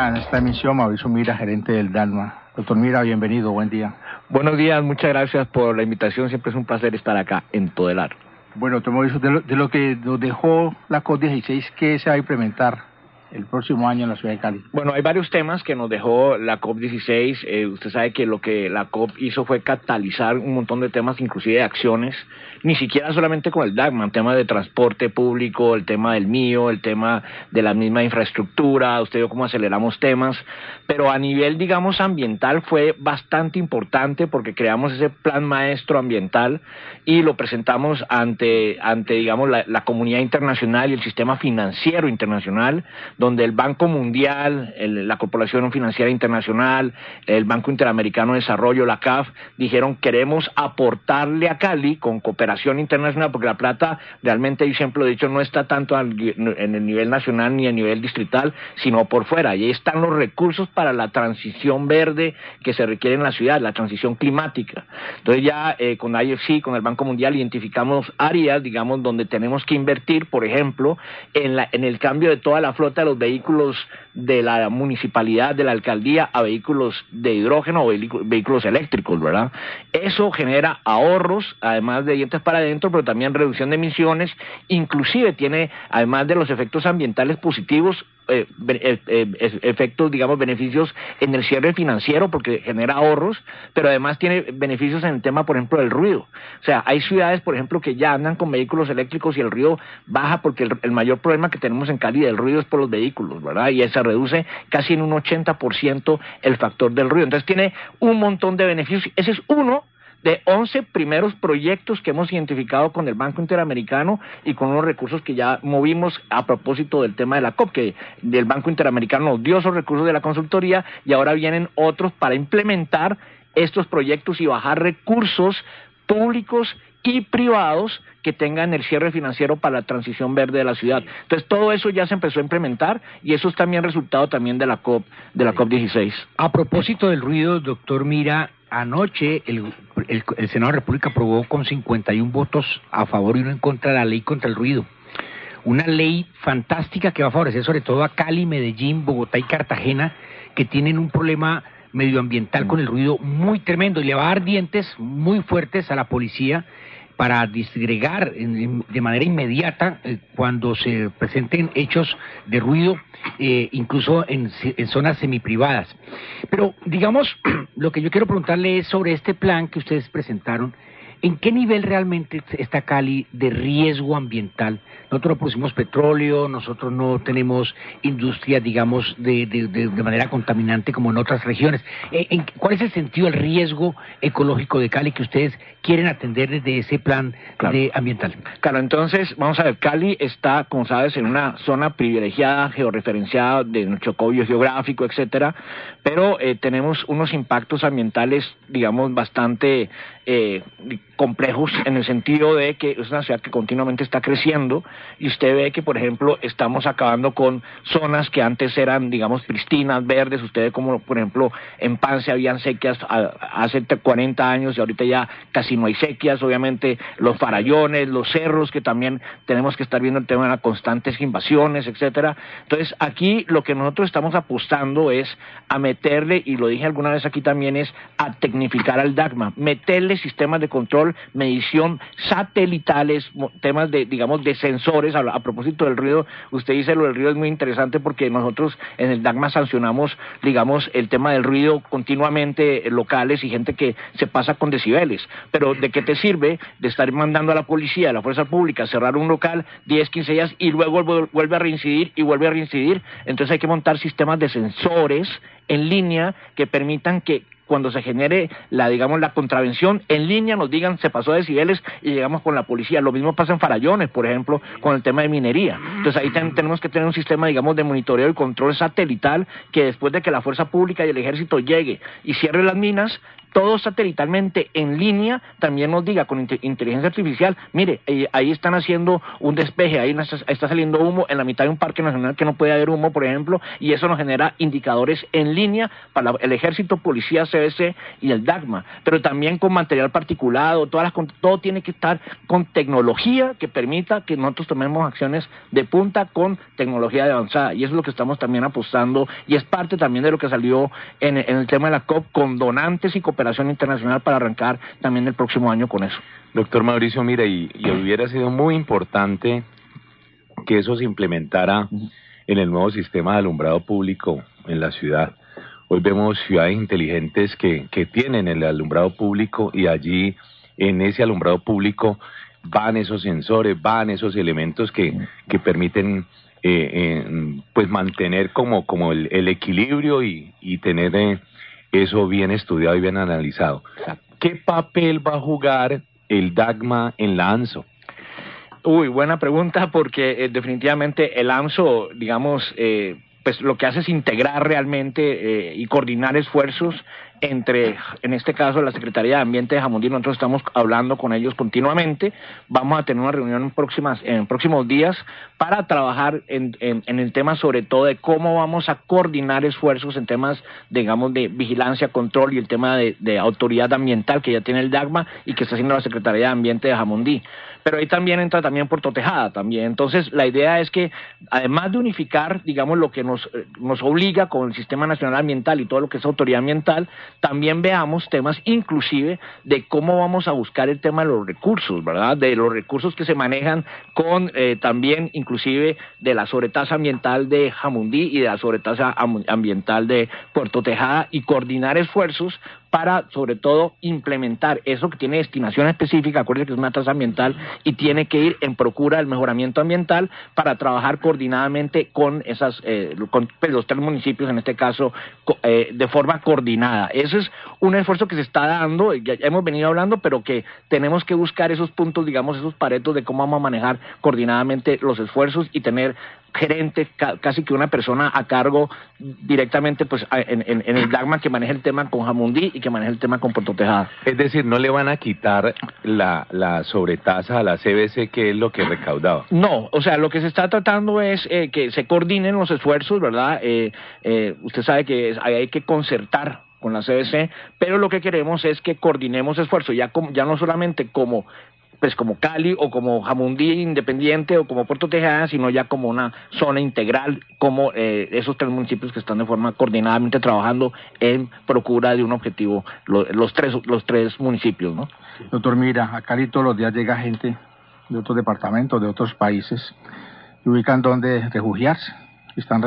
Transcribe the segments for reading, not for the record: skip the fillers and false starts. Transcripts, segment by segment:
En esta emisión, Mauricio Mira, gerente del DALMA. Doctor Mira, bienvenido, buen día. Buenos días, muchas gracias por la invitación, siempre es un placer estar acá en Todelar. Bueno, doctor Mauricio, de lo que nos dejó la COP16, ¿qué se va a implementar el próximo año en la ciudad de Cali? Bueno, hay varios temas que nos dejó la COP16. Usted sabe que lo que la COP hizo fue catalizar un montón de temas, inclusive de acciones, ni siquiera solamente con el DACMA, el tema de transporte público, el tema del mío, el tema de la misma infraestructura, usted vio cómo aceleramos temas, pero a nivel, digamos, ambiental fue bastante importante porque creamos ese plan maestro ambiental y lo presentamos ante digamos, la comunidad internacional y el sistema financiero internacional, donde el Banco Mundial, la Corporación Financiera Internacional, el Banco Interamericano de Desarrollo, la CAF, dijeron queremos aportarle a Cali con cooperación internacional, porque la plata realmente, yo siempre lo he dicho, no está tanto en el nivel nacional ni a nivel distrital, sino por fuera, y ahí están los recursos para la transición verde que se requiere en la ciudad, la transición climática. Entonces ya con IFC, con el Banco Mundial, identificamos áreas, digamos, donde tenemos que invertir, por ejemplo, en el cambio de toda la flota de los vehículos de la municipalidad, de la alcaldía, a vehículos de hidrógeno o vehículos eléctricos, ¿verdad? Eso genera ahorros, además de dientes para adentro, pero también reducción de emisiones, inclusive tiene, además de los efectos ambientales positivos, efectos, digamos, beneficios en el cierre financiero porque genera ahorros, pero además tiene beneficios en el tema, por ejemplo, del ruido. O sea, hay ciudades, por ejemplo, que ya andan con vehículos eléctricos y el ruido baja porque el mayor problema que tenemos en Cali del ruido es por los vehículos, ¿verdad? Y se reduce casi en un 80% el factor del ruido. Entonces tiene un montón de beneficios. Ese es uno de 11 primeros proyectos que hemos identificado con el Banco Interamericano y con unos recursos que ya movimos a propósito del tema de la COP, que el Banco Interamericano nos dio esos recursos de la consultoría y ahora vienen otros para implementar estos proyectos y bajar recursos públicos y privados que tengan el cierre financiero para la transición verde de la ciudad. Entonces todo eso ya se empezó a implementar y eso es también resultado también de la COP16. A propósito del ruido, doctor Mira, anoche el Senado de la República aprobó con 51 votos a favor y uno en contra la ley contra el ruido. Una ley fantástica que va a favorecer sobre todo a Cali, Medellín, Bogotá y Cartagena, que tienen un problema medioambiental con el ruido muy tremendo y le va a dar dientes muy fuertes a la policía para disgregar de manera inmediata cuando se presenten hechos de ruido, incluso en zonas semiprivadas. Pero, digamos, lo que yo quiero preguntarle es sobre este plan que ustedes presentaron. ¿En qué nivel realmente está Cali de riesgo ambiental? Nosotros no producimos petróleo, nosotros no tenemos industria, digamos, de manera contaminante como en otras regiones. ¿Cuál es el sentido del riesgo ecológico de Cali que ustedes quieren atender desde ese plan ambiental? Claro, entonces, vamos a ver, Cali está, como sabes, en una zona privilegiada, georreferenciada, de nuestro código geográfico, etcétera, pero tenemos unos impactos ambientales, digamos, bastante complejos en el sentido de que es una ciudad que continuamente está creciendo y usted ve que, por ejemplo, estamos acabando con zonas que antes eran, digamos, pristinas, verdes. Usted ve como, por ejemplo, en Pance habían sequías hace 40 años y ahorita ya casi no hay sequías. Obviamente los farallones, los cerros, que también tenemos que estar viendo el tema de las constantes invasiones, etcétera. Entonces aquí lo que nosotros estamos apostando es a meterle, y lo dije alguna vez aquí también, es a tecnificar al DACMA, meterle sistemas de control, medición satelitales, temas de, digamos, de sensores. A propósito del ruido, usted dice lo del ruido es muy interesante porque nosotros en el DACMA sancionamos, digamos, el tema del ruido continuamente, locales y gente que se pasa con decibeles. Pero ¿de qué te sirve de estar mandando a la policía, a la fuerza pública, a cerrar un local 10, 15 días y luego vuelve a reincidir y vuelve a reincidir? Entonces hay que montar sistemas de sensores en línea que permitan que cuando se genere la contravención en línea nos digan se pasó de decibeles y llegamos con la policía. Lo mismo pasa en Farallones, por ejemplo, con el tema de minería. Entonces ahí tenemos que tener un sistema, digamos, de monitoreo y control satelital que después de que la fuerza pública y el ejército llegue y cierre las minas, todo satelitalmente en línea, también nos diga con inteligencia artificial, mire, ahí están haciendo un despeje, ahí está saliendo humo en la mitad de un parque nacional que no puede haber humo, por ejemplo, y eso nos genera indicadores en línea para el ejército, policía, CBC y el DACMA, pero también con material particulado, todo tiene que estar con tecnología que permita que nosotros tomemos acciones de punta con tecnología de avanzada, y eso es lo que estamos también apostando, y es parte también de lo que salió en el tema de la COP, con donantes y cooperación internacional para arrancar también el próximo año con eso. Doctor Mauricio, mira, y hubiera sido muy importante que eso se implementara en el nuevo sistema de alumbrado público en la ciudad. Hoy vemos ciudades inteligentes que tienen el alumbrado público, y allí en ese alumbrado público van esos sensores, van esos elementos que permiten pues mantener como el equilibrio y tener eso bien estudiado y bien analizado. ¿Qué papel va a jugar el DACMA en la ANSO? Uy, buena pregunta, porque definitivamente el ANSO, digamos, pues lo que hace es integrar realmente y coordinar esfuerzos entre, en este caso, la Secretaría de Ambiente de Jamundí. Nosotros estamos hablando con ellos continuamente. Vamos a tener una reunión en próximos días para trabajar en el tema, sobre todo, de cómo vamos a coordinar esfuerzos en temas, digamos, de vigilancia, control, y el tema de autoridad ambiental que ya tiene el DACMA y que está haciendo la Secretaría de Ambiente de Jamundí. Pero ahí también entra también Puerto Tejada también. Entonces, la idea es que, además de unificar, digamos, lo que nos obliga con el Sistema Nacional Ambiental y todo lo que es autoridad ambiental, también veamos temas inclusive de cómo vamos a buscar el tema de los recursos, ¿verdad? De los recursos que se manejan con también inclusive de la sobretasa ambiental de Jamundí y de la sobretasa ambiental de Puerto Tejada, y coordinar esfuerzos para, sobre todo, implementar eso que tiene destinación específica. Acuérdense que es una tasa ambiental y tiene que ir en procura del mejoramiento ambiental para trabajar coordinadamente con los 3 municipios, en este caso, de forma coordinada. Ese es un esfuerzo que se está dando, ya hemos venido hablando, pero que tenemos que buscar esos puntos, digamos, esos paretos de cómo vamos a manejar coordinadamente los esfuerzos y tener gerente, casi que una persona a cargo directamente pues en el DACMA, que maneje el tema con Jamundí y que maneje el tema con Puerto Tejada. Es decir, no le van a quitar la sobretasa a la CBC, que es lo que recaudaba. No, o sea, lo que se está tratando es que se coordinen los esfuerzos, ¿verdad? Usted sabe que hay que concertar con la CBC, pero lo que queremos es que coordinemos esfuerzos, ya no solamente como Cali o como Jamundí Independiente o como Puerto Tejada, sino ya como una zona integral, como esos 3 municipios que están de forma coordinadamente trabajando en procura de un objetivo, los tres municipios, ¿no? Doctor, mira, a Cali todos los días llega gente de otros departamentos, de otros países, y ubican donde refugiarse. Están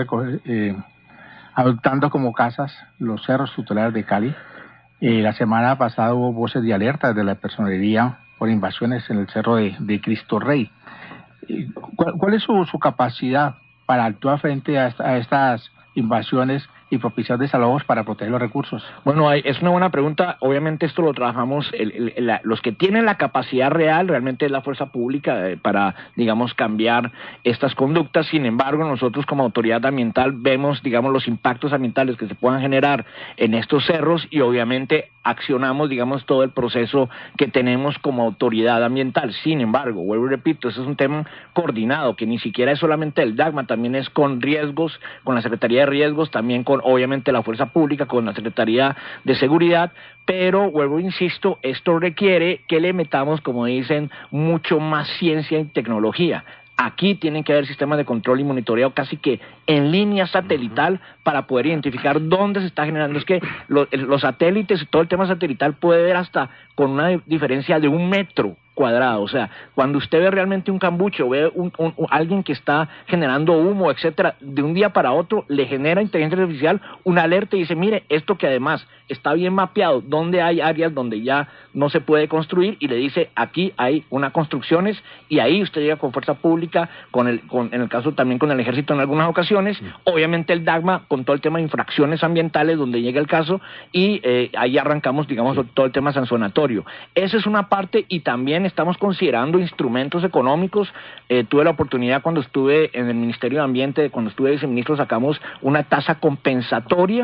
adoptando como casas los cerros tutelares de Cali. La semana pasada hubo voces de alerta desde la personería por invasiones en el cerro de Cristo Rey. ¿Cuál es su capacidad para actuar frente a estas invasiones y propiciar desalojos para proteger los recursos? Bueno, es una buena pregunta. Obviamente esto lo trabajamos, los que tienen la capacidad real realmente es la fuerza pública para, digamos, cambiar estas conductas. Sin embargo, nosotros como autoridad ambiental vemos, digamos, los impactos ambientales que se puedan generar en estos cerros, y obviamente accionamos, digamos, todo el proceso que tenemos como autoridad ambiental. Sin embargo, vuelvo y repito, eso es un tema coordinado, que ni siquiera es solamente el DACMA, también es con riesgos, con la Secretaría de Riesgos, también con, obviamente, la Fuerza Pública, con la Secretaría de Seguridad, pero, vuelvo, insisto, esto requiere que le metamos, como dicen, mucho más ciencia y tecnología. Aquí tienen que haber sistemas de control y monitoreo casi que en línea satelital para poder identificar dónde se está generando. Es que los satélites y todo el tema satelital puede ver hasta con una diferencia de 1 metro cuadrado. O sea, cuando usted ve realmente un cambuche o ve alguien que está generando humo, etcétera, de un día para otro le genera inteligencia artificial una alerta y dice, mire, esto que además está bien mapeado, donde hay áreas donde ya no se puede construir, y le dice, aquí hay unas construcciones, y ahí usted llega con fuerza pública, en el caso también con el ejército en algunas ocasiones, obviamente el DACMA con todo el tema de infracciones ambientales donde llega el caso, y ahí arrancamos, digamos, todo el tema sancionatorio. Esa es una parte, y también estamos considerando instrumentos económicos. Tuve la oportunidad cuando estuve en el Ministerio de Ambiente, cuando estuve viceministro, sacamos una tasa compensatoria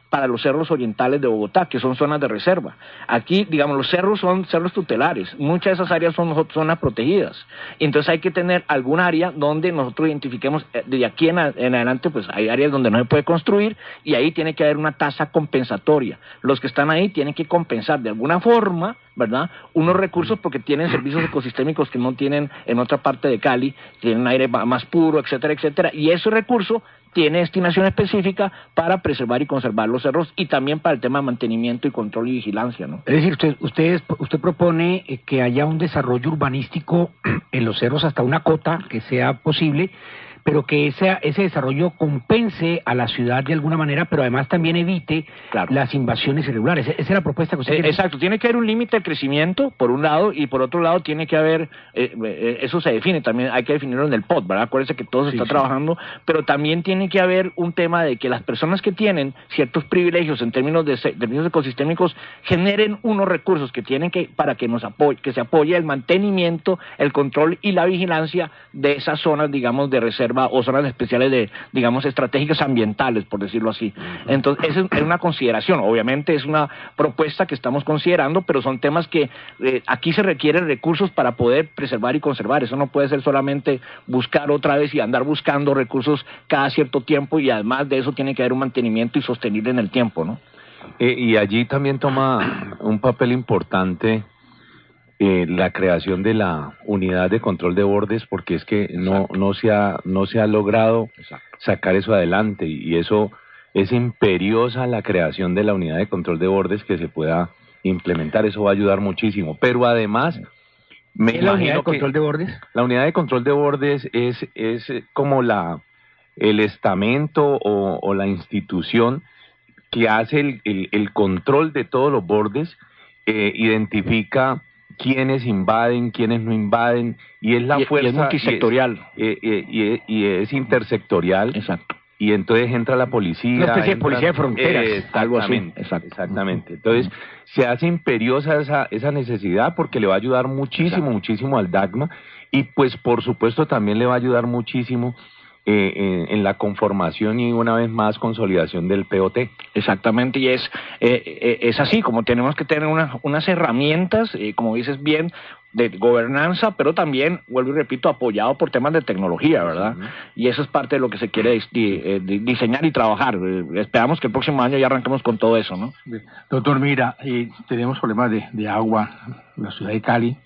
para los cerros orientales de Bogotá, que son zonas de reserva. Aquí, digamos, los cerros son cerros tutelares, muchas de esas áreas son zonas protegidas, entonces hay que tener algún área donde nosotros identifiquemos, de aquí en adelante, pues hay áreas donde no se puede construir, y ahí tiene que haber una tasa compensatoria. Los que están ahí tienen que compensar de alguna forma, ¿verdad?, unos recursos porque tienen servicios ecosistémicos que no tienen en otra parte de Cali, tienen un aire más puro, etcétera, etcétera, y ese recurso tiene destinación específica para preservar y conservar los cerros y también para el tema de mantenimiento y control y vigilancia, ¿no? Es decir, usted propone que haya un desarrollo urbanístico en los cerros hasta una cota que sea posible, pero que ese desarrollo compense a la ciudad de alguna manera, pero además también evite las invasiones irregulares. Esa es la propuesta que usted quiere. Exacto, tiene que haber un límite de crecimiento, por un lado, y por otro lado tiene que haber, eso se define también, hay que definirlo en el POT, ¿verdad? Acuérdense que todo se está trabajando, pero también tiene que haber un tema de que las personas que tienen ciertos privilegios en términos de servicios ecosistémicos generen unos recursos que tienen que, para que que se apoye el mantenimiento, el control y la vigilancia de esas zonas, digamos, de reserva o zonas especiales de, digamos, estratégicas ambientales, por decirlo así. Entonces, esa es una consideración, obviamente es una propuesta que estamos considerando, pero son temas que aquí se requieren recursos para poder preservar y conservar. Eso no puede ser solamente buscar otra vez y andar buscando recursos cada cierto tiempo, y además de eso tiene que haber un mantenimiento y sostenible en el tiempo, ¿no? Y allí también toma un papel importante la creación de la unidad de control de bordes, porque es que no se ha logrado sacar eso adelante, y eso es imperiosa, la creación de la unidad de control de bordes que se pueda implementar. Eso va a ayudar muchísimo, pero además ¿qué es la unidad de control de bordes? La unidad de control de bordes es como el estamento o la institución que hace el control de todos los bordes, identifica quiénes invaden, quiénes no invaden, y es la fuerza... Y es multisectorial. Y es intersectorial. Exacto. Y entonces entra la policía... Una especie de policía de fronteras. Algo así. Exactamente. Entonces, se hace imperiosa esa necesidad, porque le va a ayudar muchísimo al DACMA, y pues por supuesto también le va a ayudar muchísimo en la conformación y una vez más consolidación del POT. Exactamente, y es así, como tenemos que tener unas herramientas, como dices bien, de gobernanza, pero también, vuelvo y repito, apoyado por temas de tecnología, ¿verdad? Y eso es parte de lo que se quiere diseñar y trabajar. Esperamos que el próximo año ya arranquemos con todo eso, ¿no? Doctor, mira, tenemos problemas de agua en la ciudad de Cali,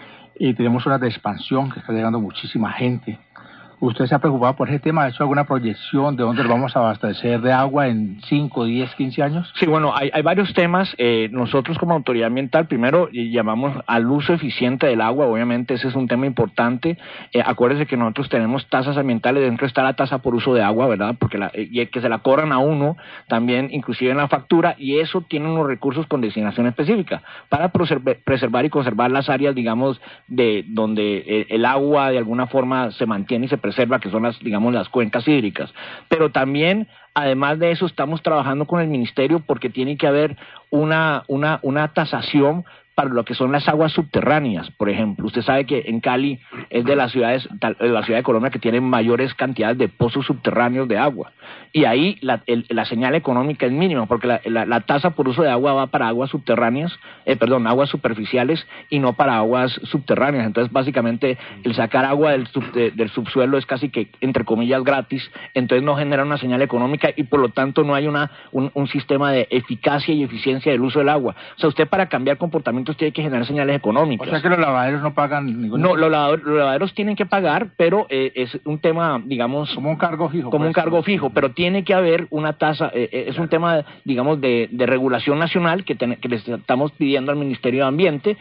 y tenemos horas de expansión que está llegando muchísima gente. ¿Usted se ha preocupado por ese tema? ¿Ha hecho alguna proyección de dónde lo vamos a abastecer de agua en 5, 10, 15 años? Sí, bueno, hay varios temas. Nosotros como autoridad ambiental, primero llamamos al uso eficiente del agua. Obviamente ese es un tema importante. Acuérdese que nosotros tenemos tasas ambientales, dentro está la tasa por uso de agua, ¿verdad? Porque y que se la cobran a uno también, inclusive en la factura, y eso tiene unos recursos con designación específica para preservar y conservar las áreas, digamos, de donde el agua de alguna forma se mantiene y se preserva, que son las cuencas hídricas. Pero también, además de eso, estamos trabajando con el ministerio porque tiene que haber una tasación para lo que son las aguas subterráneas, por ejemplo. Usted sabe que en Cali es de las ciudades, la ciudad de Colombia que tiene mayores cantidades de pozos subterráneos de agua. Y ahí la señal económica es mínima, porque la tasa por uso de agua va para aguas subterráneas, aguas superficiales, y no para aguas subterráneas. Entonces, básicamente, el sacar agua del subsuelo es casi que, entre comillas, gratis. Entonces no genera una señal económica y por lo tanto no hay un sistema de eficacia y eficiencia del uso del agua. O sea, usted para cambiar comportamientos tiene que generar señales económicas. O sea que los lavaderos no pagan ningún... No, los lavaderos tienen que pagar, pero es un tema, digamos... Como un cargo fijo. Como un cargo fijo, pero tiene que haber una tasa, es un tema, digamos, de regulación nacional que les estamos pidiendo al Ministerio de Ambiente,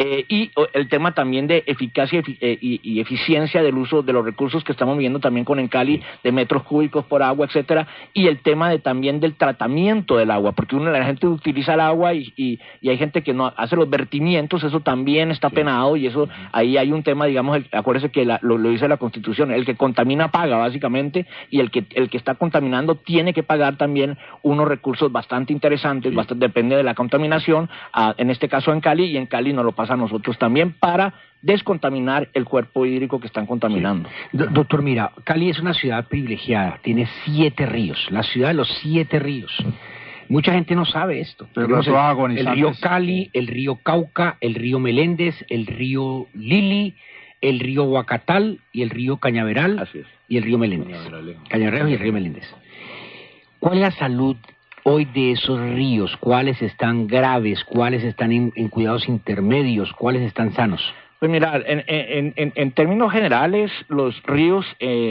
y el tema también de eficacia y eficiencia del uso de los recursos que estamos viendo también con Encali, de metros cúbicos por agua, etcétera, y el tema también del tratamiento del agua, porque la gente utiliza el agua y hay gente que no hace los vertimientos, eso también está penado, y eso ahí hay un tema, digamos, acuérdese que lo dice la Constitución, el que contamina paga básicamente, y el que está contaminando tiene que pagar también unos recursos bastante interesantes, depende de la contaminación, en este caso en Cali, y en Cali nos lo pasa a nosotros también para descontaminar el cuerpo hídrico que están contaminando. Doctor, mira, Cali es una ciudad privilegiada, tiene 7 ríos, la ciudad de los 7 ríos. Mucha gente no sabe esto. Pero Tenemos los el agonizantes. río Cali, el río Cauca, el río Meléndez, el río Lili, el río Huacatal y el río Cañaveral. Así es. Y el río Meléndez. Cañaveral y el río Meléndez. ¿Cuál es la salud hoy de esos ríos? ¿Cuáles están graves? ¿Cuáles están en cuidados intermedios? ¿Cuáles están sanos? Pues mira, en términos generales, los ríos,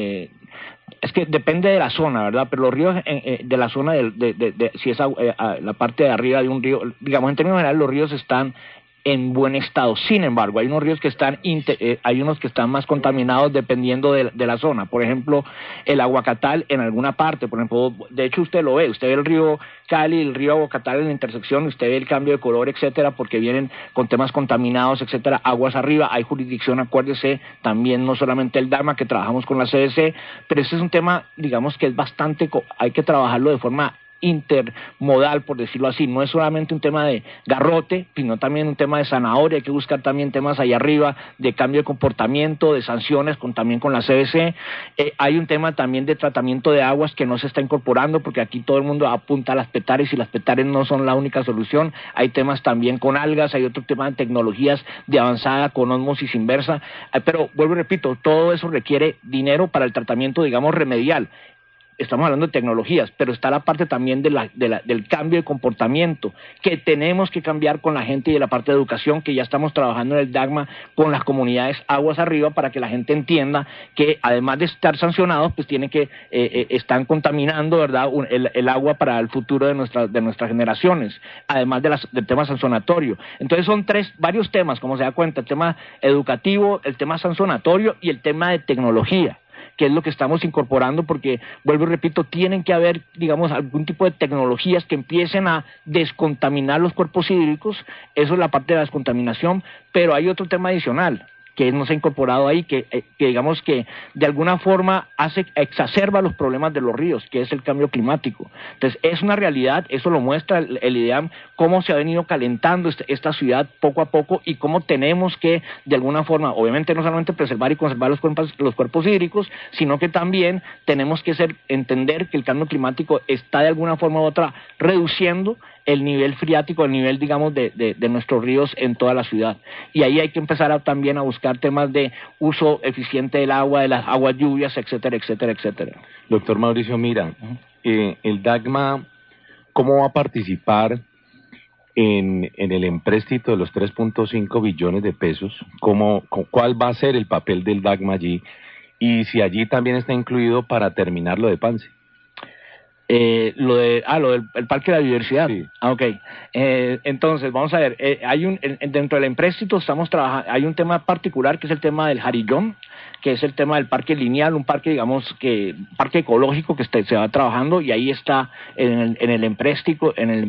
es que depende de la zona, ¿verdad? Pero los ríos de la zona, si es la parte de arriba de un río, digamos, en términos generales, los ríos están en buen estado. Sin embargo, hay unos ríos que están hay unos que están más contaminados dependiendo de la zona. Por ejemplo, el Aguacatal en alguna parte, por ejemplo, de hecho usted lo ve, usted ve el río Cali, el río Aguacatal en la intersección, usted ve el cambio de color, etcétera, porque vienen con temas contaminados, etcétera, aguas arriba, hay jurisdicción, acuérdese, también no solamente el DARMA, que trabajamos con la CDC, pero este es un tema, digamos, que es bastante, hay que trabajarlo de forma intermodal, por decirlo así. No es solamente un tema de garrote, sino también un tema de zanahoria. Hay que buscar también temas allá arriba de cambio de comportamiento, de sanciones, también con la CBC. Hay un tema también de tratamiento de aguas que no se está incorporando, porque aquí todo el mundo apunta a las petares y las petares no son la única solución. Hay temas también con algas, hay otro tema de tecnologías de avanzada con ósmosis inversa, pero vuelvo y repito, todo eso requiere dinero para el tratamiento, digamos, remedial. Estamos hablando de tecnologías, pero está la parte también del cambio de comportamiento que tenemos que cambiar con la gente, y de la parte de educación, que ya estamos trabajando en el DAGMA con las comunidades aguas arriba, para que la gente entienda que además de estar sancionados, pues tienen que están contaminando, ¿verdad?, el agua para el futuro de nuestras generaciones, además del tema sancionatorio. Entonces son varios temas, como se da cuenta: el tema educativo, el tema sancionatorio y el tema de tecnología, que es lo que estamos incorporando, porque, vuelvo y repito, tienen que haber, digamos, algún tipo de tecnologías que empiecen a descontaminar los cuerpos hídricos. Eso es la parte de la descontaminación, pero hay otro tema adicional que no se ha incorporado ahí, que digamos que de alguna forma exacerba los problemas de los ríos, que es el cambio climático. Entonces es una realidad, eso lo muestra el IDEAM, cómo se ha venido calentando esta ciudad poco a poco, y cómo tenemos que de alguna forma, obviamente no solamente preservar y conservar los cuerpos hídricos, sino que también tenemos que entender que el cambio climático está de alguna forma u otra reduciendo el nivel freático, el nivel, digamos, de nuestros ríos en toda la ciudad. Y ahí hay que empezar también a buscar temas de uso eficiente del agua, de las aguas lluvias, etcétera, etcétera, etcétera. Doctor Mauricio Mira, el DAGMA, ¿cómo va a participar en el empréstito de los 3.5 billones de pesos? ¿Cuál va a ser el papel del DAGMA allí? Y si allí también está incluido para terminar lo de Pance. Lo del Parque de la Biodiversidad. Sí. Ok. Entonces, vamos a ver, dentro del empréstito estamos trabajando, hay un tema particular que es el tema del Jarillón, que es el tema del parque lineal, un parque, digamos, parque ecológico que se va trabajando, y ahí está en el empréstito,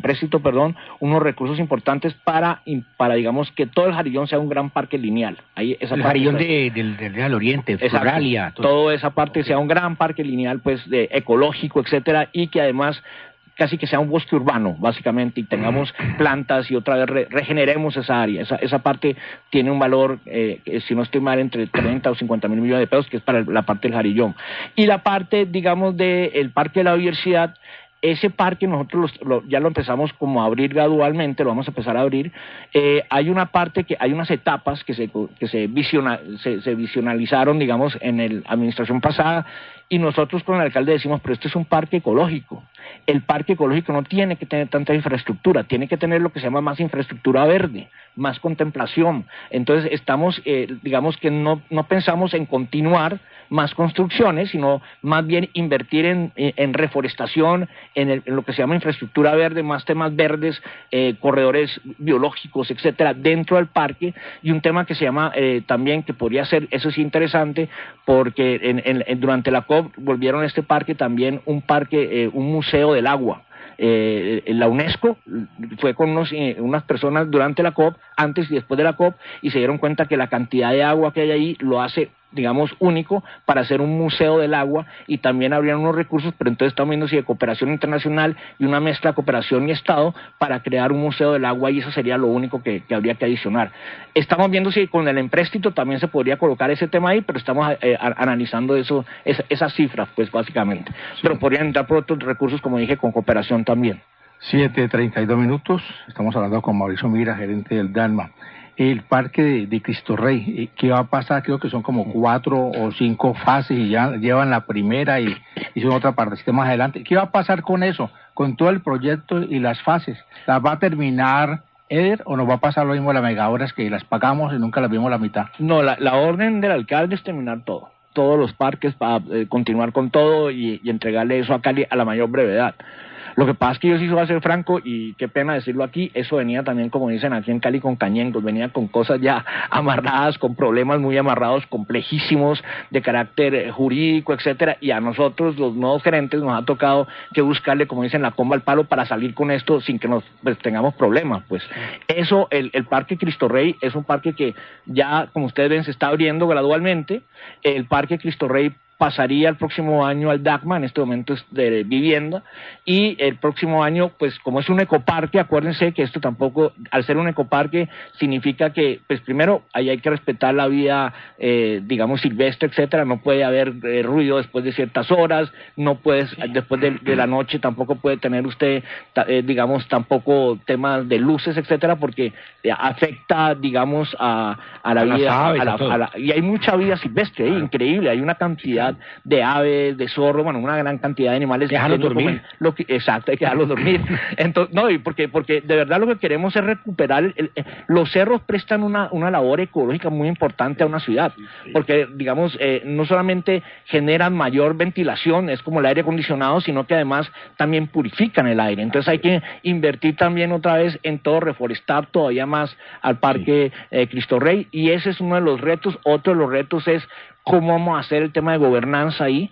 unos recursos importantes para digamos, que todo el Jarillón sea un gran parque lineal. Ahí el Jarillón del Oriente, Floralia. Toda esa parte sea un gran parque lineal, pues, ecológico, etcétera, y que además casi que sea un bosque urbano, básicamente, y tengamos plantas y otra vez regeneremos esa área. Esa parte tiene un valor, si no estoy mal, entre 30 o 50 mil millones de pesos, que es para la parte del Jarillón. Y la parte, digamos, del Parque de la Biodiversidad, ese parque nosotros ya lo empezamos como a abrir gradualmente, lo vamos a empezar a abrir. Hay una parte hay unas etapas que se visionalizaron, digamos, en la administración pasada, y nosotros con el alcalde decimos, pero esto es un parque ecológico. El parque ecológico no tiene que tener tanta infraestructura, tiene que tener lo que se llama más infraestructura verde, más contemplación. Entonces estamos, digamos que no pensamos en continuar más construcciones, sino más bien invertir en reforestación, en lo que se llama infraestructura verde, más temas verdes, corredores biológicos, etcétera, dentro del parque. Y un tema que se llama también, que podría ser, eso sí, interesante, porque durante la COP volvieron a este parque también un museo del agua. La UNESCO fue con unas personas durante la COP, antes y después de la COP, y se dieron cuenta que la cantidad de agua que hay ahí lo hace, digamos, único para hacer un museo del agua, y también habrían unos recursos, pero entonces estamos viendo si de cooperación internacional y una mezcla de cooperación y Estado para crear un museo del agua, y eso sería lo único que habría que adicionar. Estamos viendo si con el empréstito también se podría colocar ese tema ahí, pero estamos analizando esas cifras, pues, básicamente. Sí. Pero podrían entrar por otros recursos, como dije, con cooperación también. 7:32. Estamos hablando con Mauricio Mira, gerente del DAGMA. El parque de Cristo Rey, ¿qué va a pasar? Creo que son como 4 o 5 fases y ya llevan la primera y son otra partecita más adelante. ¿Qué va a pasar con eso? Con todo el proyecto y las fases. ¿Las va a terminar Eder o nos va a pasar lo mismo a las megahoras que las pagamos y nunca las vimos la mitad? No, la orden del alcalde es terminar todos los parques, para continuar con todo y entregarle eso a Cali a la mayor brevedad. Lo que pasa es que yo sí voy a ser franco, y qué pena decirlo aquí, eso venía también, como dicen aquí en Cali, con cañengos, venía con cosas ya amarradas, con problemas muy amarrados, complejísimos, de carácter jurídico, etcétera, y a nosotros, los nuevos gerentes, nos ha tocado que buscarle, como dicen, la comba al palo para salir con esto sin que nos tengamos problemas. Pues eso, el Parque Cristo Rey es un parque que ya, como ustedes ven, se está abriendo gradualmente. El Parque Cristo Rey pasaría el próximo año al DAGMA, en este momento es de vivienda, y el próximo año, pues como es un ecoparque, acuérdense que esto tampoco, al ser un ecoparque, significa que, pues primero, ahí hay que respetar la vida, digamos, silvestre, etcétera, no puede haber ruido después de ciertas horas, no puedes, después de la noche, tampoco puede tener usted, digamos, tampoco temas de luces, etcétera, porque afecta, digamos, a la vida, y hay mucha vida silvestre ahí, increíble, hay una cantidad de aves, de zorros, bueno, una gran cantidad de animales. Dejarlos dormir. Exacto, hay que dejarlos dormir. Entonces, no, y porque de verdad lo que queremos es recuperar, los cerros prestan una labor ecológica muy importante a una ciudad, porque, digamos, no solamente generan mayor ventilación, es como el aire acondicionado, sino que además también purifican el aire. Entonces hay que invertir también otra vez en todo, reforestar todavía más al Parque Cristo Rey, y ese es uno de los retos. Otro de los retos es cómo vamos a hacer el tema de gobernanza ahí.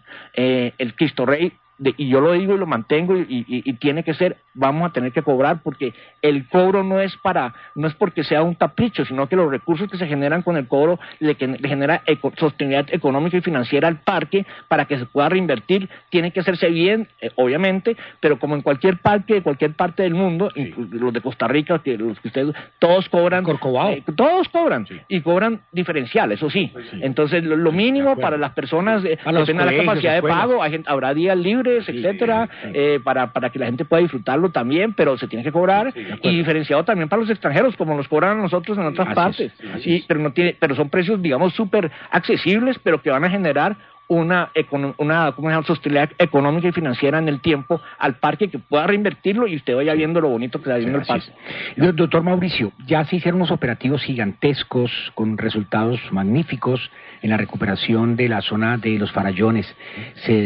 El Cristo Rey, y yo lo digo y lo mantengo, y tiene que ser, vamos a tener que cobrar, porque el cobro no es porque sea un capricho, sino que los recursos que se generan con el cobro le genera sostenibilidad económica y financiera al parque para que se pueda reinvertir. Tiene que hacerse bien, obviamente, pero como en cualquier parque de cualquier parte del mundo, los de Costa Rica, los que ustedes, todos cobran, todos cobran, y cobran diferencial, eso sí. Entonces lo mínimo para las personas, depende de la capacidad de pago, habrá días libres, etcétera, para que la gente pueda disfrutarlo también, pero se tiene que cobrar, y diferenciado también para los extranjeros, como nos cobran a nosotros en otras partes. Pero son precios, digamos, súper accesibles, pero que van a generar una sostenibilidad económica y financiera en el tiempo al parque, que pueda reinvertirlo y usted vaya viendo lo bonito que está viendo el parque. Doctor Mauricio, ya se hicieron unos operativos gigantescos con resultados magníficos en la recuperación de la zona de los Farallones. Se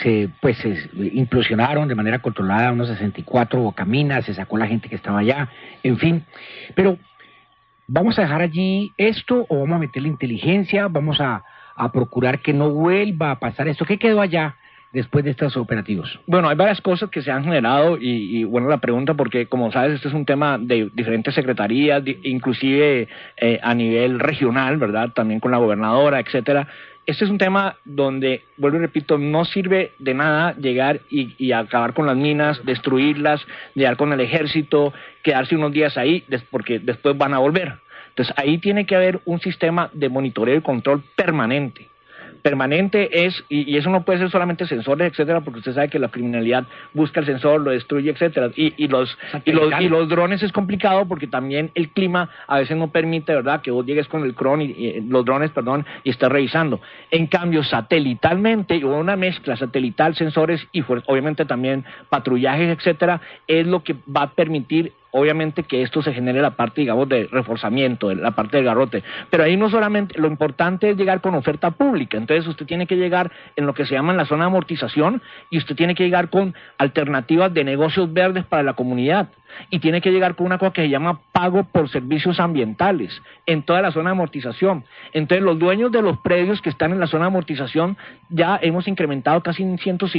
implosionaron de manera controlada unos 64 bocaminas, se sacó la gente que estaba allá, en fin. Pero, ¿vamos a dejar allí esto o vamos a meter la inteligencia? ¿Vamos a procurar que no vuelva a pasar esto? ¿Qué quedó allá después de estos operativos? Bueno, hay varias cosas que se han generado, y bueno, la pregunta, porque como sabes, este es un tema de diferentes secretarías, inclusive a nivel regional, ¿verdad? También con la gobernadora, etcétera. Este es un tema donde, vuelvo y repito, no sirve de nada llegar y acabar con las minas, destruirlas, llegar con el ejército, quedarse unos días ahí, porque después van a volver. Entonces ahí tiene que haber un sistema de monitoreo y control permanente. Permanente es, y eso no puede ser solamente sensores, etcétera, porque usted sabe que la criminalidad busca el sensor, lo destruye, etcétera, y los drones es complicado, porque también el clima a veces no permite, ¿verdad?, que vos llegues con el los drones, y estés revisando. En cambio, satelitalmente, o una mezcla satelital, sensores y obviamente también patrullajes, etcétera, es lo que va a permitir, obviamente, que esto se genere la parte, digamos, de reforzamiento, la parte del garrote. Pero ahí no solamente, lo importante es llegar con oferta pública. Entonces usted tiene que llegar en lo que se llama la zona de amortización, y usted tiene que llegar con alternativas de negocios verdes para la comunidad. Y tiene que llegar con una cosa que se llama pago por servicios ambientales en toda la zona de amortización. Entonces los dueños de los predios que están en la zona de amortización, ya hemos incrementado casi un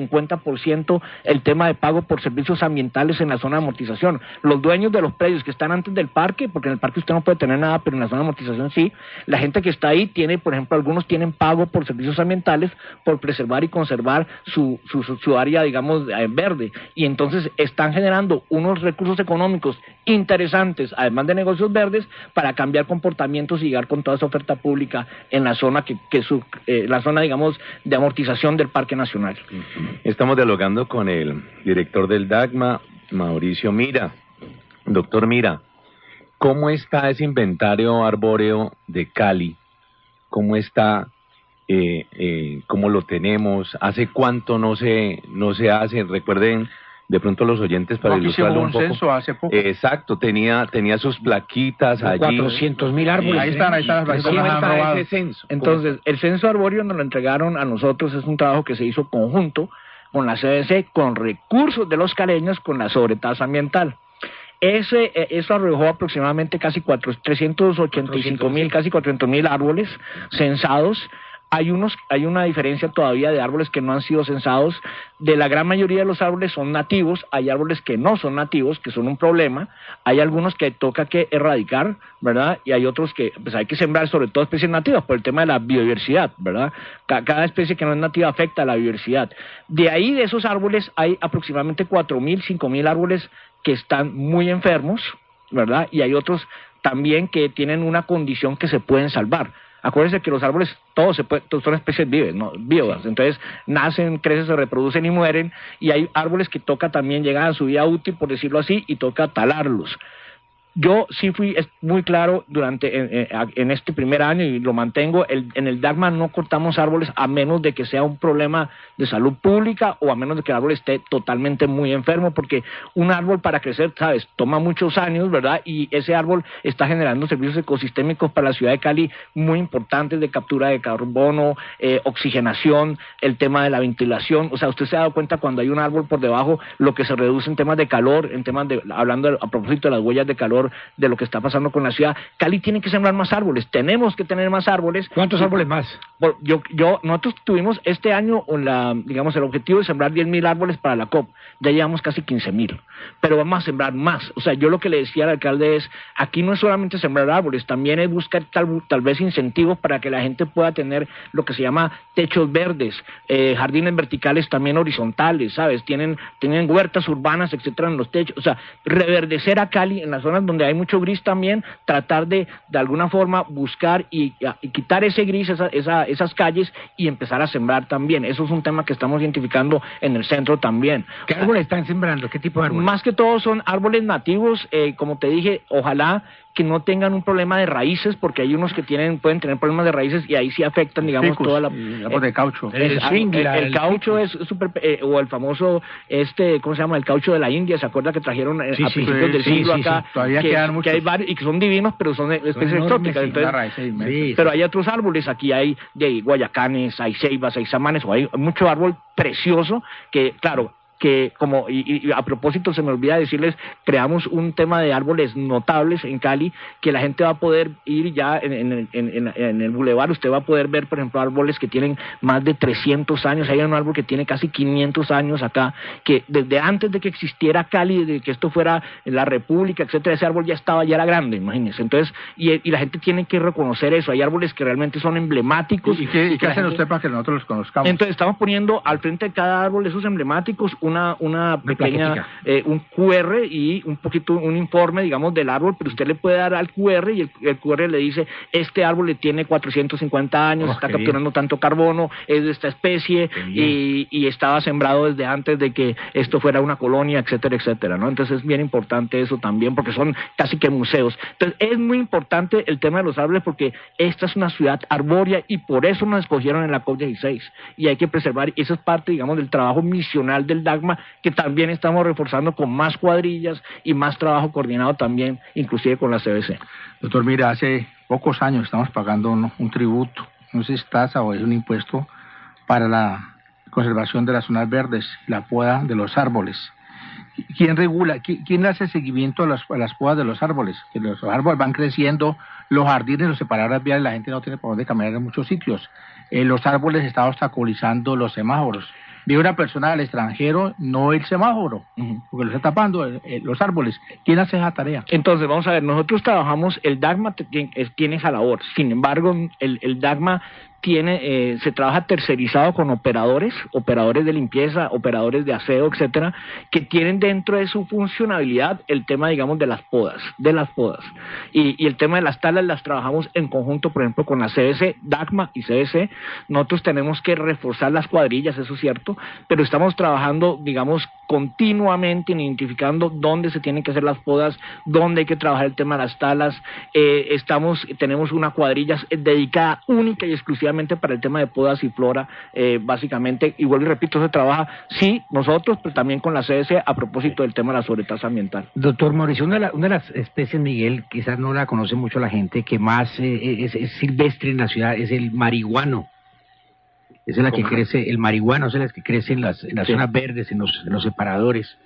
150% el tema de pago por servicios ambientales en la zona de amortización. Los dueños de los predios que están antes del parque, porque en el parque usted no puede tener nada, pero en la zona de amortización sí, la gente que está ahí tiene, por ejemplo, algunos tienen pago por servicios ambientales por preservar y conservar su área, digamos, verde, y entonces están generando unos recursos económicos interesantes, además de negocios verdes, para cambiar comportamientos y llegar con toda esa oferta pública en la zona la zona, digamos, de amortización del Parque Nacional. Estamos dialogando con el director del DAGMA, Mauricio Mira. Doctor Mira, ¿cómo está ese inventario arbóreo de Cali? ¿Cómo está? ¿Cómo lo tenemos? ¿Hace cuánto no se hace? Recuerden, de pronto los oyentes, para ilustrarlo un poco. Censo hace poco. Exacto, tenía sus plaquitas allí. 400.000 árboles. Ahí están. ¿Cómo está ese censo? Entonces, el censo arbóreo nos lo entregaron a nosotros, es un trabajo que se hizo conjunto con la CDC, con recursos de los caleños, con la sobretasa ambiental. Eso arrojó aproximadamente casi 385.000, casi 400.000 árboles censados. Hay una diferencia todavía de árboles que no han sido censados. De la gran mayoría de los árboles son nativos, hay árboles que no son nativos, que son un problema, hay algunos que toca que erradicar, ¿verdad? Y hay otros que pues hay que sembrar, sobre todo especies nativas, por el tema de la biodiversidad, ¿verdad? Cada especie que no es nativa afecta a la biodiversidad. De ahí, de esos árboles, hay aproximadamente 4.000, 5.000 árboles que están muy enfermos, ¿verdad? Y hay otros también que tienen una condición que se pueden salvar. Acuérdense que los árboles todos son especies vivas, ¿no? Vivas. Entonces nacen, crecen, se reproducen y mueren, y hay árboles que toca también llegar a su vida útil, por decirlo así, y toca talarlos. Yo sí fui muy claro en este primer año y lo mantengo, en el Dagma no cortamos árboles a menos de que sea un problema de salud pública o a menos de que el árbol esté totalmente muy enfermo, porque un árbol para crecer, sabes, toma muchos años, ¿verdad? Y ese árbol está generando servicios ecosistémicos para la ciudad de Cali muy importantes de captura de carbono, oxigenación, el tema de la ventilación. O sea, usted se ha dado cuenta cuando hay un árbol por debajo, lo que se reduce en temas de calor, a propósito de las huellas de calor, de lo que está pasando con la ciudad. Cali tiene que sembrar más árboles, tenemos que tener más árboles. ¿Cuántos árboles más? Nosotros tuvimos este año el objetivo de sembrar 10.000 árboles para la COP, ya llevamos casi 15.000, pero vamos a sembrar más. O sea, yo lo que le decía al alcalde es, aquí no es solamente sembrar árboles, también es buscar tal vez incentivos para que la gente pueda tener lo que se llama techos verdes, jardines verticales también horizontales, ¿sabes? Tienen huertas urbanas, etcétera, en los techos. O sea, reverdecer a Cali en las zonas donde hay mucho gris también, tratar de alguna forma buscar y quitar ese gris, esas calles, y empezar a sembrar también. Eso es un tema que estamos identificando en el centro también. ¿Qué árboles están sembrando? ¿Qué tipo de árboles? Más que todo son árboles nativos, como te dije, ojalá que no tengan un problema de raíces, porque hay unos que pueden tener problemas de raíces y ahí sí afectan, digamos, Ficus, toda de caucho. El caucho es súper, o el famoso, ¿cómo se llama? El caucho de la India, ¿se acuerda que trajeron a principios del siglo acá? Todavía quedan muchos. Que hay varios, y que son divinos, pero son especies exóticas. Entonces, pero hay otros árboles, aquí hay de guayacanes, hay ceibas, hay samanes, o hay mucho árbol precioso que, claro, que y a propósito se me olvida decirles, creamos un tema de árboles notables en Cali, que la gente va a poder ir ya en el bulevar, usted va a poder ver, por ejemplo, árboles que tienen más de 300 años, hay un árbol que tiene casi 500 años acá, que desde antes de que existiera Cali, de que esto fuera la República, etcétera, ese árbol ya era grande, imagínense. Entonces, y la gente tiene que reconocer eso, hay árboles que realmente son emblemáticos. ¿Y qué hacen usted para que nosotros los conozcamos? Entonces estamos poniendo al frente de cada árbol esos emblemáticos una pequeña, un QR y un informe, digamos, del árbol, pero usted le puede dar al QR y el QR le dice, este árbol le tiene 450 años, está capturando tanto carbono, es de esta especie y estaba sembrado desde antes de que esto fuera una colonia, etcétera, etcétera, ¿no? Entonces es bien importante eso también, porque son casi que museos. Entonces es muy importante el tema de los árboles, porque esta es una ciudad arbórea y por eso nos escogieron en la COP16 y hay que preservar, y eso es parte, digamos, del trabajo misional del Dagma, que también estamos reforzando con más cuadrillas y más trabajo coordinado también, inclusive con la CBC. Doctor, mira, hace pocos años estamos pagando un tributo, no sé si es tasa o es un impuesto para la conservación de las zonas verdes, la poda de los árboles. ¿Quién regula? ¿Quién hace seguimiento a las podas de los árboles? Que los árboles van creciendo, los jardines, los separadores viales, la gente no tiene por dónde caminar en muchos sitios. Los árboles están obstaculizando los semáforos. Vi una persona del extranjero, no el semáforo, porque lo está tapando los árboles. ¿Quién hace esa tarea? Entonces, vamos a ver, nosotros trabajamos, el Dagma tiene esa labor. Sin embargo, el Dagma se trabaja tercerizado con operadores de limpieza, operadores de aseo, etcétera, que tienen dentro de su funcionalidad el tema, digamos, de las podas. Y el tema de las talas las trabajamos en conjunto, por ejemplo, con la CBC, DACMA y CBC. Nosotros tenemos que reforzar las cuadrillas, eso es cierto, pero estamos trabajando, digamos, continuamente identificando dónde se tienen que hacer las podas, dónde hay que trabajar el tema de las talas. Tenemos una cuadrilla dedicada única y exclusivamente para el tema de podas y flora, básicamente, igual y repito, se trabaja, sí, nosotros, pero también con la CDC a propósito del tema de la sobretasa ambiental. Doctor Mauricio, una de las especies, Miguel, quizás no la conoce mucho la gente, que más es silvestre en la ciudad, es el marihuano. Esa es la que crece, el marihuano, esa es la que crece en las zonas verdes, en los separadores.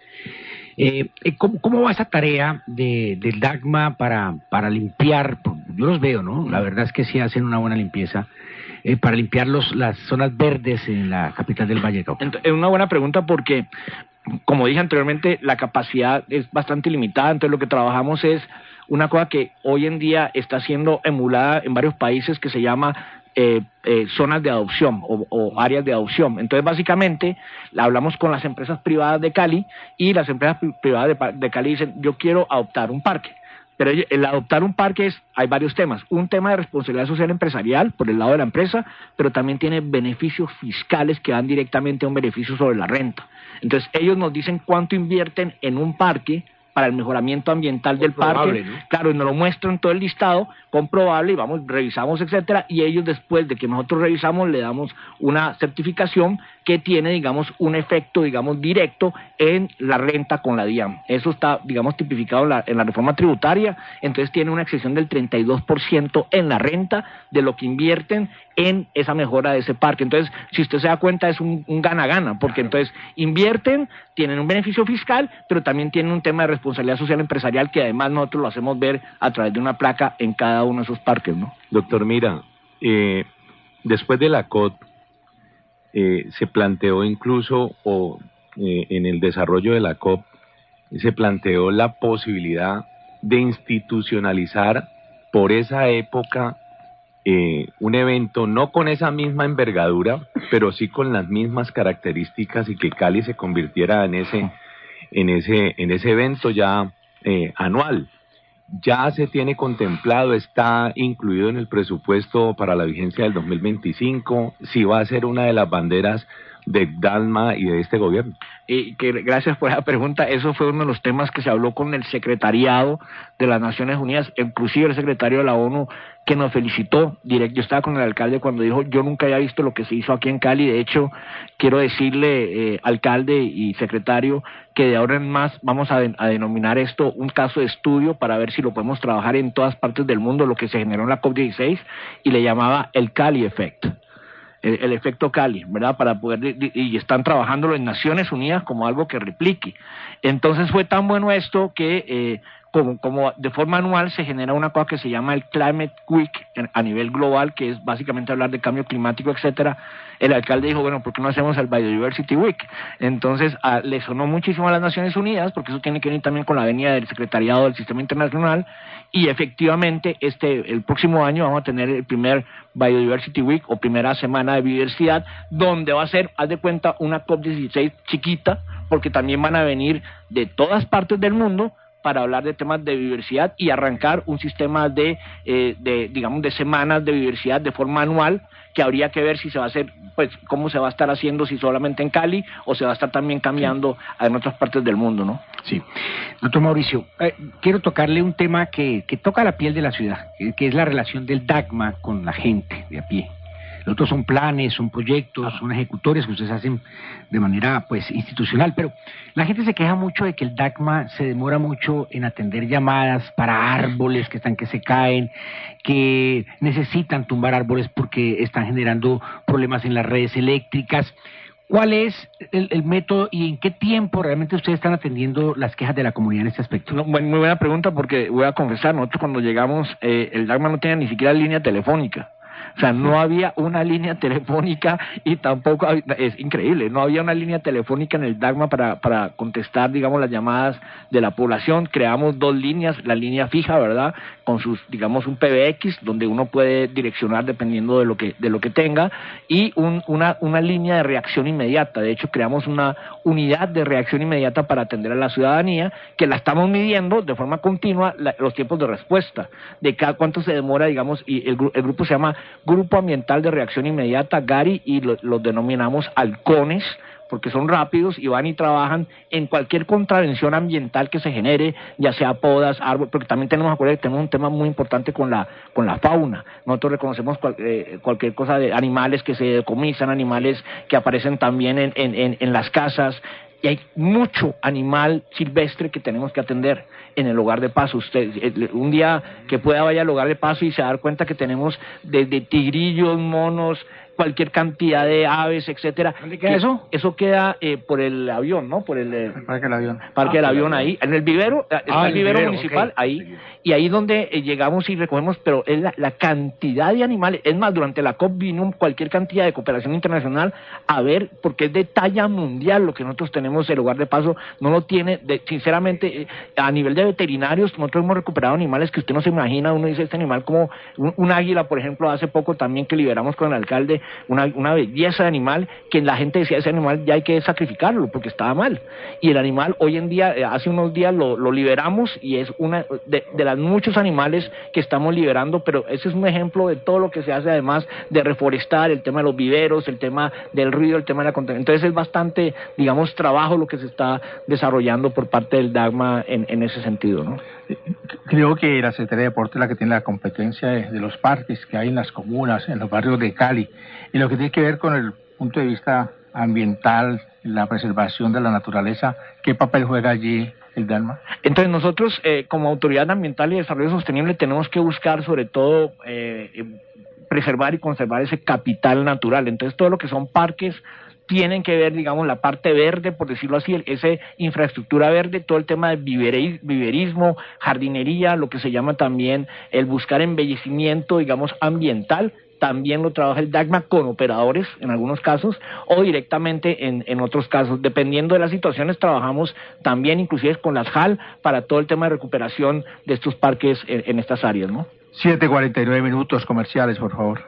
¿Cómo va esa tarea del DACMA para limpiar? Yo los veo, ¿no? La verdad es que sí hacen una buena limpieza para limpiar las zonas verdes en la capital del Valle del Cauca. Es una buena pregunta porque, como dije anteriormente, la capacidad es bastante limitada, entonces lo que trabajamos es una cosa que hoy en día está siendo emulada en varios países que se llama zonas de adopción o áreas de adopción. Entonces, básicamente, hablamos con las empresas privadas de Cali y las empresas privadas de Cali dicen, yo quiero adoptar un parque. Pero el adoptar un parque hay varios temas. Un tema de responsabilidad social empresarial por el lado de la empresa, pero también tiene beneficios fiscales que van directamente a un beneficio sobre la renta. Entonces, ellos nos dicen cuánto invierten en un parque para el mejoramiento ambiental del parque, ¿no? Claro, y nos lo muestran todo el listado, comprobable, y vamos, revisamos, etcétera, y ellos después de que nosotros revisamos le damos una certificación que tiene, digamos, un efecto, digamos, directo en la renta con la DIAN. Eso está, digamos, tipificado en la reforma tributaria, entonces tiene una excepción del 32% en la renta de lo que invierten en esa mejora de ese parque. Entonces, si usted se da cuenta, es un gana-gana, porque entonces invierten, tienen un beneficio fiscal, pero también tienen un tema de responsabilidad social empresarial que además nosotros lo hacemos ver a través de una placa en cada uno de esos parques, ¿no? Doctor Mira, después de la COP, se planteó incluso, en el desarrollo de la COP, se planteó la posibilidad de institucionalizar por esa época un evento no con esa misma envergadura, pero sí con las mismas características y que Cali se convirtiera en ese evento ya anual. Ya se tiene contemplado, está incluido en el presupuesto para la vigencia del 2025, si va a ser una de las banderas de DACMA y de este gobierno. Gracias por esa pregunta. Eso fue uno de los temas que se habló con el secretariado de las Naciones Unidas, inclusive el secretario de la ONU, que nos felicitó. Yo estaba con el alcalde cuando dijo, yo nunca había visto lo que se hizo aquí en Cali. De hecho, quiero decirle, alcalde y secretario, que de ahora en más vamos a denominar esto un caso de estudio para ver si lo podemos trabajar en todas partes del mundo, lo que se generó en la COP16, y le llamaba el Cali Effect. El efecto Cali, ¿verdad? Para poder, y están trabajándolo en Naciones Unidas como algo que replique. Entonces fue tan bueno esto que como de forma anual se genera una cosa que se llama el Climate Week a nivel global, que es básicamente hablar de cambio climático, etcétera. El alcalde dijo, bueno, ¿por qué no hacemos el Biodiversity Week? Entonces le sonó muchísimo a las Naciones Unidas, porque eso tiene que venir también con la venia del Secretariado del Sistema Internacional, y efectivamente el próximo año vamos a tener el primer Biodiversity Week o primera semana de biodiversidad, donde va a ser, haz de cuenta, una COP16 chiquita, porque también van a venir de todas partes del mundo para hablar de temas de biodiversidad y arrancar un sistema de semanas de biodiversidad de forma anual, que habría que ver si se va a hacer, pues cómo se va a estar haciendo, si solamente en Cali o se va a estar también cambiando en otras partes del mundo, ¿no? Sí. Doctor Mauricio, quiero tocarle un tema que toca la piel de la ciudad, que es la relación del DACMA con la gente de a pie. Los otros son planes, son proyectos, son ejecutorias que ustedes hacen de manera pues institucional, pero la gente se queja mucho de que el DACMA se demora mucho en atender llamadas para árboles que están que se caen, que necesitan tumbar árboles porque están generando problemas en las redes eléctricas. ¿Cuál es el método y en qué tiempo realmente ustedes están atendiendo las quejas de la comunidad en este aspecto? No, muy buena pregunta, porque voy a confesar, nosotros cuando llegamos, el DACMA no tenía ni siquiera línea telefónica. O sea, no había una línea telefónica y tampoco, es increíble, no había una línea telefónica en el DACMA para contestar, digamos, las llamadas de la población. Creamos 2 líneas, la línea fija, ¿verdad?, con sus, digamos, un PBX donde uno puede direccionar dependiendo de lo que tenga, y una línea de reacción inmediata. De hecho, creamos una unidad de reacción inmediata para atender a la ciudadanía, que la estamos midiendo de forma continua, los tiempos de respuesta, de cada cuánto se demora, digamos, y el grupo se llama Grupo Ambiental de Reacción Inmediata, GARI, y los denominamos halcones, porque son rápidos y van y trabajan en cualquier contravención ambiental que se genere, ya sea podas, árboles, porque también tenemos un tema muy importante con la fauna. Nosotros reconocemos cualquier cosa de animales que se decomisan, animales que aparecen también en las casas, y hay mucho animal silvestre que tenemos que atender en el hogar de paso. Usted un día que pueda vaya al hogar de paso y se va a dar cuenta que tenemos desde tigrillos, monos, cualquier cantidad de aves, etcétera. ¿Dónde queda eso? Eso queda por el avión, ¿no? Por el Parque del Avión. Parque del Avión, ahí. En el vivero, está el vivero municipal, okay. ahí. Y ahí donde llegamos y recogemos, pero es la cantidad de animales. Es más, durante la COP vino cualquier cantidad de cooperación internacional a ver, porque es de talla mundial lo que nosotros tenemos. El hogar de paso no lo tiene, sinceramente, a nivel de veterinarios, nosotros hemos recuperado animales que usted no se imagina. Uno dice, este animal como un águila, por ejemplo, hace poco también que liberamos con el alcalde, una belleza de animal, que la gente decía, ese animal ya hay que sacrificarlo porque estaba mal, y el animal hoy en día, hace unos días lo liberamos, y es una de las muchos animales que estamos liberando. Pero ese es un ejemplo de todo lo que se hace, además de reforestar, el tema de los viveros, el tema del ruido, el tema de la contaminación. Entonces es bastante, digamos, trabajo lo que se está desarrollando por parte del DAGMA en ese sentido, ¿no? Creo que la Secretaría de Deporte es la que tiene la competencia de los parques que hay en las comunas, en los barrios de Cali, y lo que tiene que ver con el punto de vista ambiental, la preservación de la naturaleza. ¿Qué papel juega allí el DAGMA? Entonces nosotros, como Autoridad Ambiental y Desarrollo Sostenible, tenemos que buscar sobre todo preservar y conservar ese capital natural. Entonces todo lo que son parques tienen que ver, digamos, la parte verde, por decirlo así, esa infraestructura verde, todo el tema de viverismo, jardinería, lo que se llama también el buscar embellecimiento, digamos, ambiental. También lo trabaja el DAGMA con operadores en algunos casos, o directamente en otros casos. Dependiendo de las situaciones, trabajamos también inclusive con las JAL para todo el tema de recuperación de estos parques en estas áreas, ¿no? 7:49 minutos comerciales, por favor.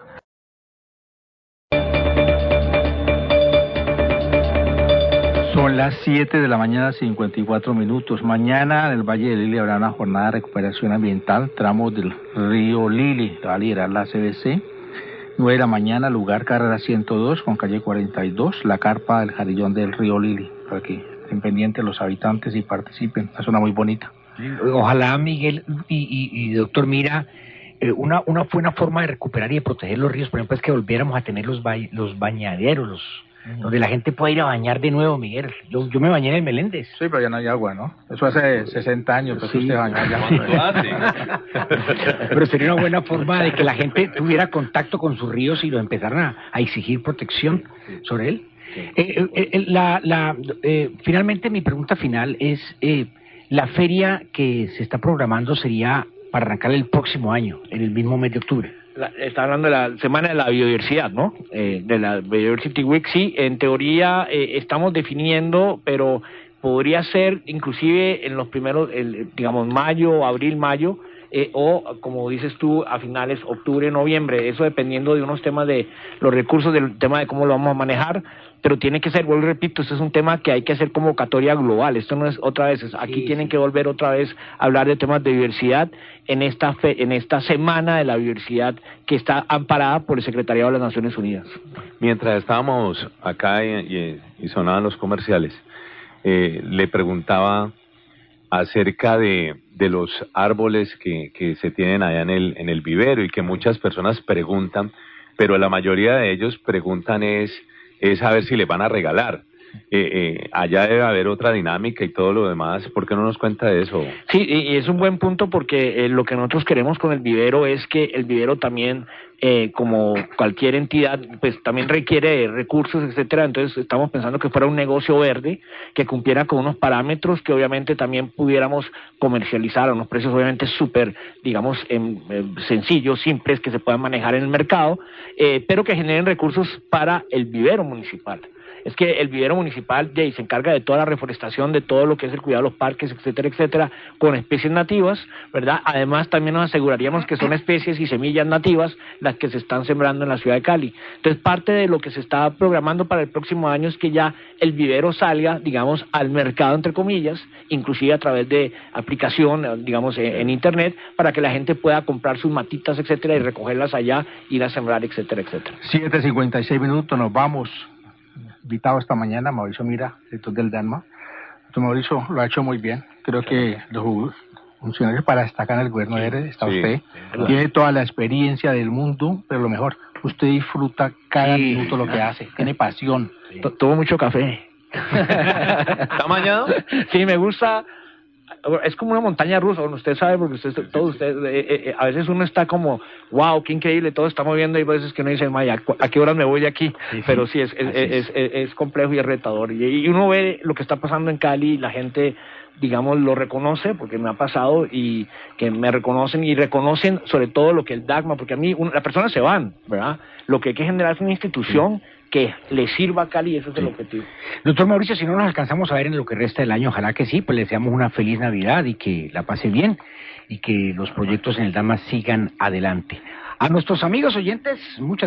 Son las 7 de la mañana, 54 minutos. Mañana en el Valle del Lili habrá una jornada de recuperación ambiental, tramos del río Lili, va a liderar la CDC. 9 de la mañana, lugar carrera 102 con calle 42, la carpa del Jarillón del río Lili, para que estén pendientes los habitantes y participen. Es una zona muy bonita. Ojalá, Miguel y doctor Mira, una buena forma de recuperar y de proteger los ríos, por ejemplo, es que volviéramos a tener los bañaderos, donde la gente pueda ir a bañar de nuevo, Miguel. Yo me bañé en el Meléndez. Sí, pero ya no hay agua, ¿no? Eso hace 60 años, pues sí. Usted bañó allá. Pero sería una buena forma de que la gente tuviera contacto con sus ríos y lo empezaran a exigir protección sobre él. Finalmente, mi pregunta final es, la feria que se está programando sería para arrancar el próximo año, en el mismo mes de octubre. Está hablando de la Semana de la Biodiversidad, ¿no? De la Biodiversity Week. Sí, en teoría estamos definiendo, pero podría ser inclusive en los primeros, digamos, mayo, abril, mayo, o como dices tú, a finales octubre, noviembre, eso dependiendo de unos temas de los recursos, del tema de cómo lo vamos a manejar, pero tiene que ser, vuelvo y repito, esto es un tema que hay que hacer convocatoria global. Esto no es otra vez, aquí tienen que volver otra vez a hablar de temas de diversidad en esta semana de la biodiversidad que está amparada por el Secretariado de las Naciones Unidas. Mientras estábamos acá y sonaban los comerciales, le preguntaba acerca de los árboles que se tienen allá en el vivero, y que muchas personas preguntan, pero la mayoría de ellos preguntan es a ver si les van a regalar. Allá debe haber otra dinámica y todo lo demás. ¿Por qué no nos cuenta de eso? Sí, y es un buen punto, porque lo que nosotros queremos con el vivero es que el vivero también, como cualquier entidad, pues también requiere recursos, etcétera. Entonces estamos pensando que fuera un negocio verde, que cumpliera con unos parámetros que obviamente también pudiéramos comercializar a unos precios obviamente súper, digamos, sencillos, simples, que se puedan manejar en el mercado, pero que generen recursos para el vivero municipal. es que el vivero municipal se encarga de toda la reforestación, de todo lo que es el cuidado de los parques, etcétera, etcétera, con especies nativas, ¿verdad? Además, también nos aseguraríamos que son especies y semillas nativas las que se están sembrando en la ciudad de Cali. Entonces, parte de lo que se está programando para el próximo año es que ya el vivero salga, digamos, al mercado, entre comillas, inclusive a través de aplicación, digamos, en internet, para que la gente pueda comprar sus matitas, etcétera, y recogerlas allá, ir a sembrar, etcétera, etcétera. 7:56, nos vamos. Invitado esta mañana Mauricio Mira, director del DANMA. Doctor Mauricio lo ha hecho muy bien. Creo que los funcionarios para destacar en el gobierno de él está usted. Tiene toda la experiencia del mundo, pero lo mejor, usted disfruta cada minuto lo que hace. Tiene pasión. Tomo mucho café. ¿Está mañado? Sí, me gusta. Es como una montaña rusa, usted sabe, porque a veces uno está como, wow, qué increíble, todo está moviendo, y a veces que uno dice, Maya, ¿a qué horas me voy de aquí? Pero sí, es complejo y es retador. Y uno ve lo que está pasando en Cali, y la gente, digamos, lo reconoce, porque me ha pasado, y que me reconocen, y reconocen sobre todo lo que el DAGMA, porque a mí, las personas se van, ¿verdad? Lo que hay que generar es una institución que le sirva a Cali, ese es el objetivo. Doctor Mauricio, si no nos alcanzamos a ver en lo que resta del año, ojalá que sí, pues le deseamos una feliz Navidad y que la pase bien y que los proyectos en el DAMA sigan adelante. A nuestros amigos oyentes, muchas